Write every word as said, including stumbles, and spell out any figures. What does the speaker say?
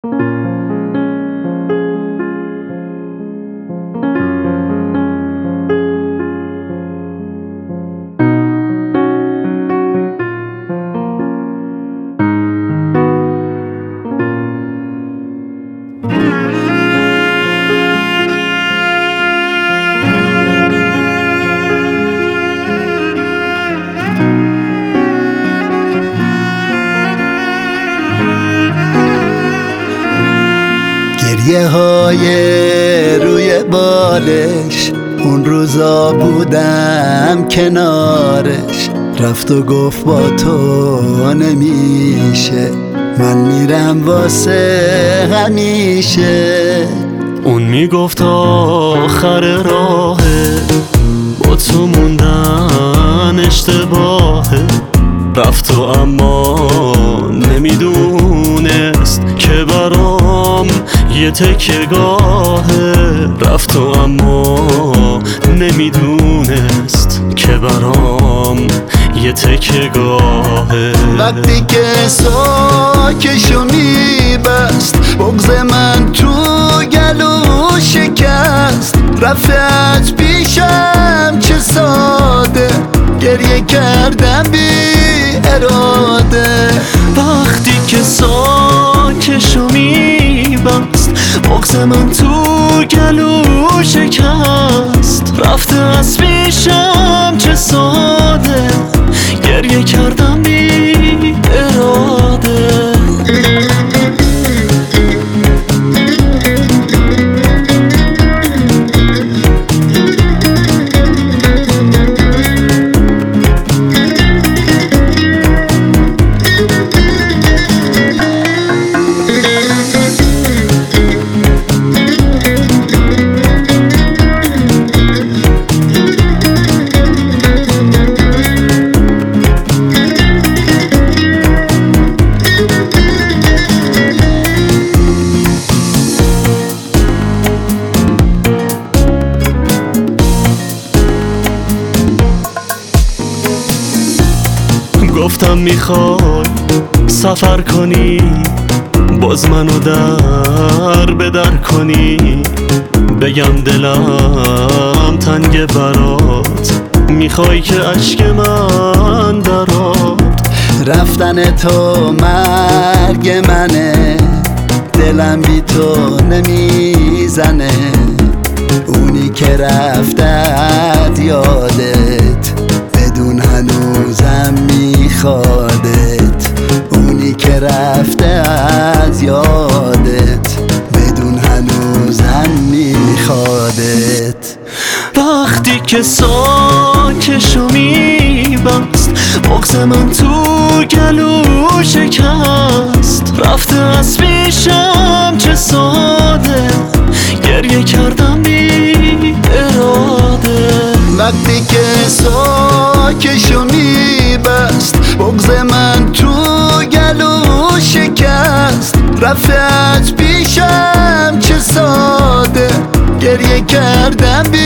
گریه های روی بالش، اون روزا بودم کنارش، رفت و گفت با تو نمیشه، من میرم واسه همیشه. اون میگفت آخر راهه، با تو موندن اشتباهه، رفت و اما نمیدونست که برام یه تکه گاهه، رفت و اما نمیدونست که برام یه تکه گاهه. وقتی که ساکشو میبست، بغض من تو گلو شکست، رفت از پیشم چه ساده، گریه کردم بی اراده. وقتی که ساکشو میبست، بغض من تو گلو شکست، رفت از پیشم چه ساده، گریه کردم بی اراده. گفتم میخوای سفر کنی، باز منو در به در کنی، بگم دلم تنگ برات، میخوای که عشق من درات. رفتن تو مرگ منه، دلم بی تو نمیزنه، اونی که رفتت یادت، بدون هنوزم میخوادت، اونی که رفته از یادت، بدون هنوزم میخوادت. وقتی که ساکشو میبست، بغض من تو گلو شکست، رفت از پیشم چه ساده، گریه کردم بی اراده. وقتی که ساکشو میبست، بغض من تو گلو شکست، رفت از پیشم چه ساده، گریه کردم بی